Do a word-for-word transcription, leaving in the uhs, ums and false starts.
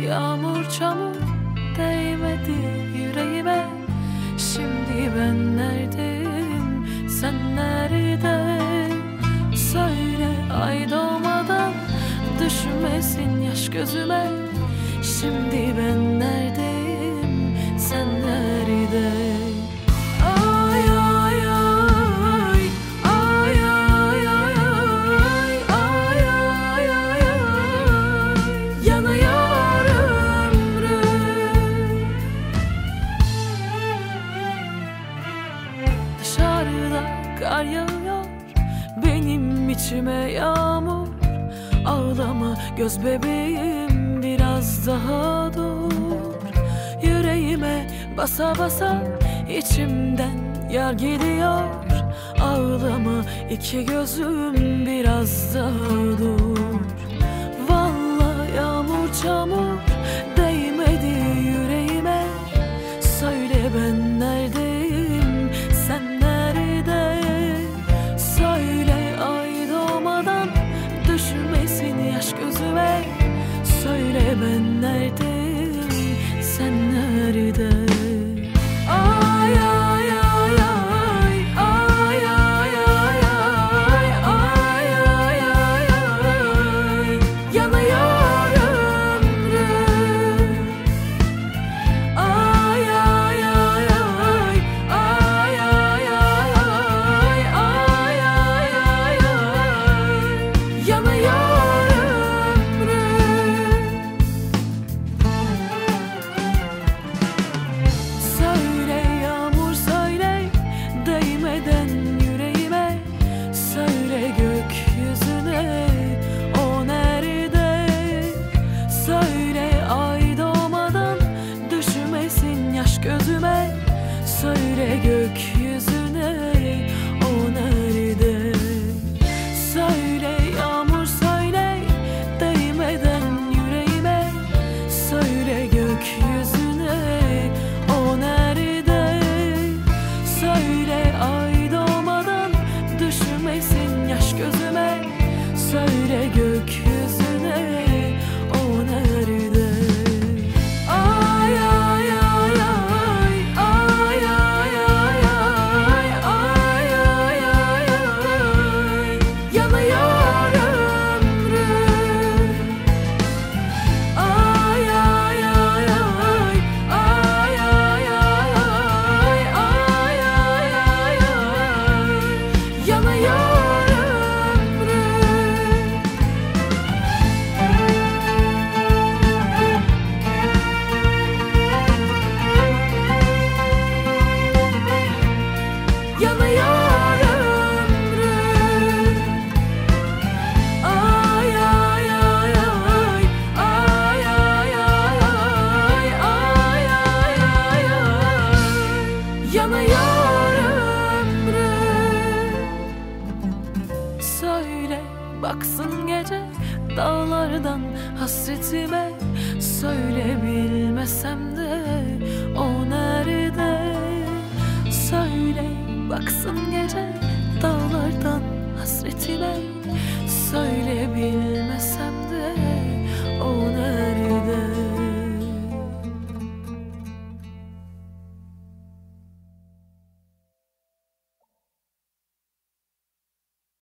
yağmur çamur değmedi yüreğime. Şimdi ben neredeyim, sen nerede? Söyle ay doğmadan düşmesin yaş gözüme. Şimdi ben neredeyim, sen nerede? Ay ay ay, ay ay ay, ay ay ay, yanıyor ömrüm. Dışarıda kar yağıyor, benim içime yağmur. Ağlama göz bebeğim, biraz daha dur. Yüreğime basa basa içimden yar gidiyor. Ağlama iki gözüm, biraz daha dur. Vallahi yağmur çamur değmedi yüreğime. Söyle ben neredeyim, sen nerede? Söyle ay doğmadan düşmesin yaş gözüme. Söyle ben neredeyim, sen nerede? Ay ay ay ay, ay ay ay ay, ay ay ay ay, yanıyor ömrüm. Ay ay ay ay, ay ay ay ay, ay ay ay ay, yanıyor ömrüm. Söyle yağmur söyle değmeden yüreğime. Söyle gökyüzüne, o nerede? Söyle ay doğmadan düşmesin yaş gözüme. Söyle gökyüzüne, o nerede? Söyle yağmur söyle değmeden yüreğime. Söyle gökyüzüne, o nerede? Söyle ay doğmadan düşmesin yaş gözüme. Söyle gökyüzüne, o nerede? Ay ay ay ay, ay ay ay ay, ay ay ay ay, yanıyor ömrüm. Ay ay ay ay, ay ay ay ay, ay ay ay ay, yanıyor ömrüm. Yanıyor ömrüm. Ay ay ay ay, ay ay ay ay, ay ay ay ay, yanıyor ömrüm. Söyle baksın gece dağlardan hasretime. Söyle bilmesem de, o nerede? Söyle baksın gece dağlardan